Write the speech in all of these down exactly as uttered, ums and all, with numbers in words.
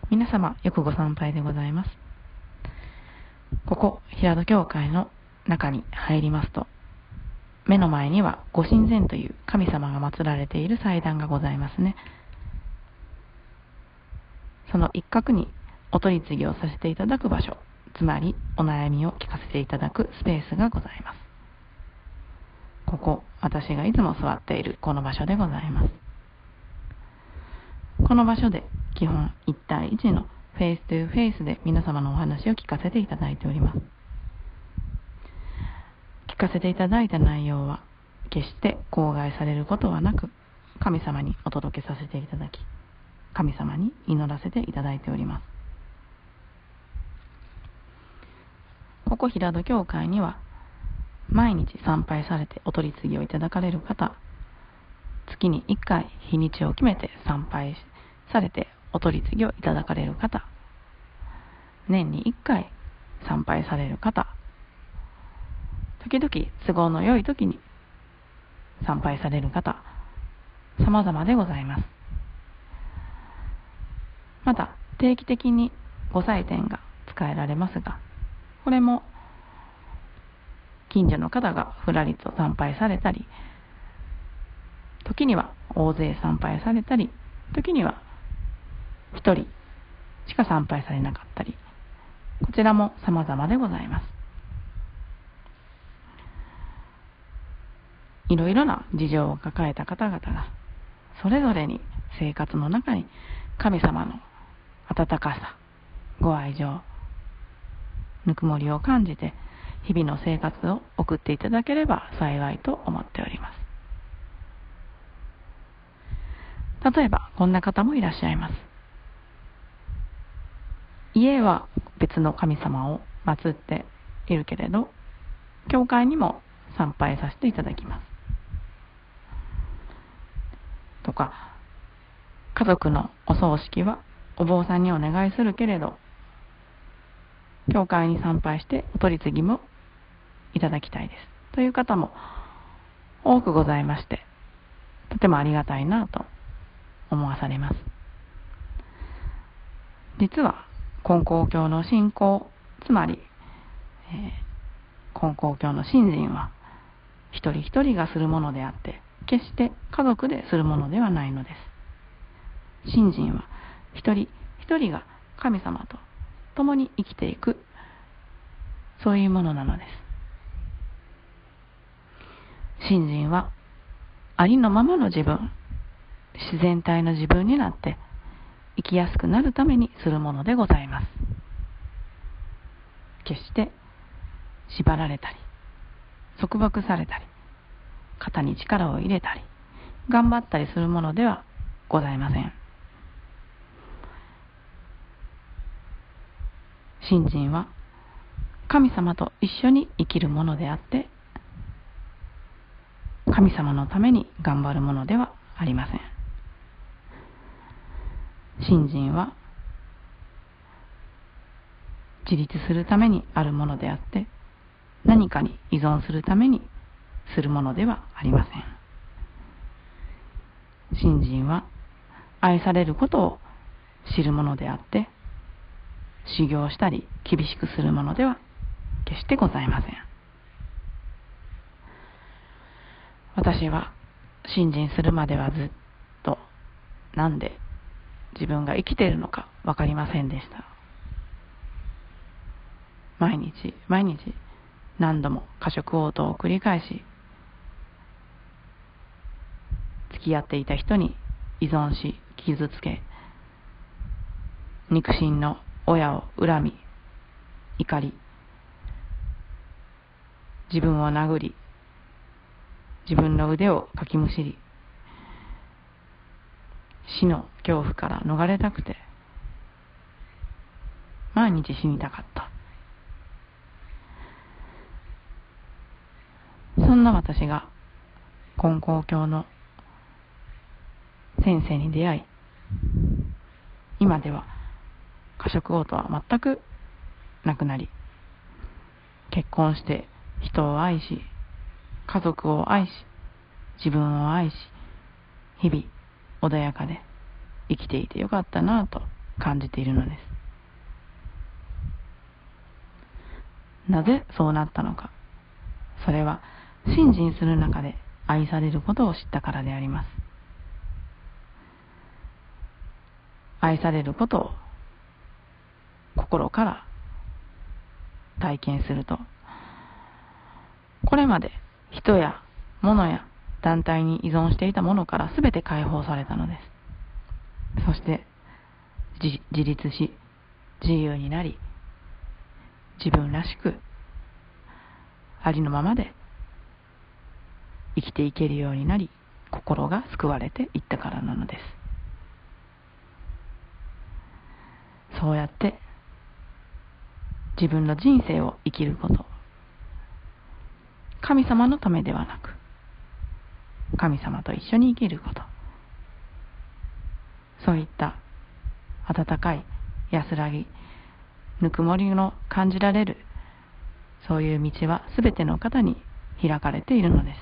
皆様よくご参拝でございます。ここ平戸教会の中に入りますと、目の前にはご神前という神様が祀られている祭壇がございますね。その一角にお取り次ぎをさせていただく場所、つまりお悩みを聞かせていただくスペースがございます。ここ、私がいつも座っているこの場所でございます。この場所で基本いち対いちのフェイストゥフェイスで皆様のお話を聞かせていただいております。聞かせていただいた内容は決して口外されることはなく、神様にお届けさせていただき、神様に祈らせていただいております。ここ平戸教会には毎日参拝されてお取り次ぎをいただかれる方、月にいっかい日にちを決めて参拝されてお取り次ぎをいただかれる方、年にいっかい参拝される方、時々都合の良い時に参拝される方、様々でございます。また定期的にご祭典が使えられますが、これも近所の方がふらりと参拝されたり、時には大勢参拝されたり、時には一人しか参拝されなかったり、こちらも様々でございます。いろいろな事情を抱えた方々がそれぞれに生活の中に神様の温かさ、ご愛情、ぬくもりを感じて日々の生活を送っていただければ幸いと思っております。例えばこんな方もいらっしゃいます。家は別の神様を祀っているけれど、教会にも参拝させていただきます。とか、家族のお葬式はお坊さんにお願いするけれど、教会に参拝してお取り次ぎもいただきたいですという方も多くございまして、とてもありがたいなと思わされます。実は金光教の信仰、つまり、えー、金光教の信心は一人一人がするものであって、決して家族でするものではないのです。信心は一人一人が神様と共に生きていく、そういうものなのです。信心はありのままの自分、自然体の自分になって生きやすくなるためにするものでございます。決して縛られたり束縛されたり肩に力を入れたり頑張ったりするものではございません。信心は神様と一緒に生きるものであって、神様のために頑張るものではありません。信心は自立するためにあるものであって、何かに依存するためにするものではありません。信心は愛されることを知るものであって、修行したり厳しくするものでは決してございません。私は信心するまではずっとなんで自分が生きているのか分かりませんでした。毎日毎日何度も過食応答を繰り返し、付き合っていた人に依存し傷つけ、肉親の親を恨み怒り、自分を殴り、自分の腕をかきむしり、死の恐怖から逃れたくて毎日死にたかった。そんな私が金光教の先生に出会い、今では過食応答は全くなくなり、結婚して人を愛し、家族を愛し、自分を愛し、日々穏やかで生きていてよかったなぁと感じているのです。なぜそうなったのか。それは信心する中で愛されることを知ったからであります。愛されることを心から体験すると、これまで人や物や団体に依存していたものから全て解放されたのです。そして自立し、自由になり、自分らしくありのままで生きていけるようになり、心が救われていったからなのです。そうやって自分の人生を生きること、神様のためではなく神様と一緒に生きること、そういった温かい安らぎ、ぬくもりの感じられる、そういう道はすべての方に開かれているのです。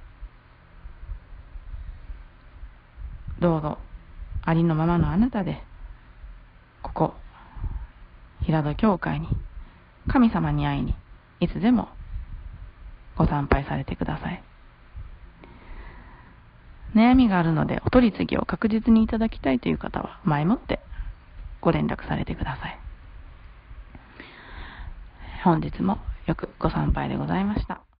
どうぞありのままのあなたで、ここ平戸教会に神様に会いにいつでもご参拝されてください。悩みがあるのでお取り次ぎを確実にいただきたいという方は前もってご連絡されてください。本日もよくご参拝でございました。